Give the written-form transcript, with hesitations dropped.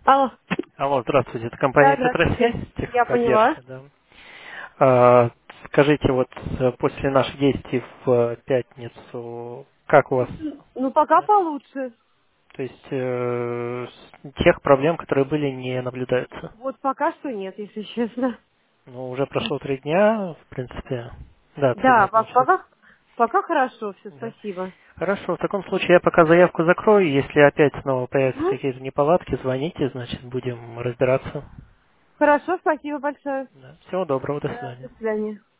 Алло. Алло, здравствуйте, это компания Да, «Центросвязь», здравствуйте. Я поняла. техподдержка, да. А, скажите, вот после наших действий в пятницу, как у вас, Ну, пока да? получше. То есть тех проблем, которые были, не наблюдаются? Вот пока что нет, если честно. Ну, уже прошло 3 дня, в принципе. Да, 3 дня Да, получается. пока хорошо, все, Да. спасибо. Хорошо, в таком случае я пока заявку закрою. Если опять снова появятся Мгм. какие-то неполадки, звоните, значит, будем разбираться. Хорошо, спасибо большое. Да. Всего доброго, до Да, свидания. до свидания.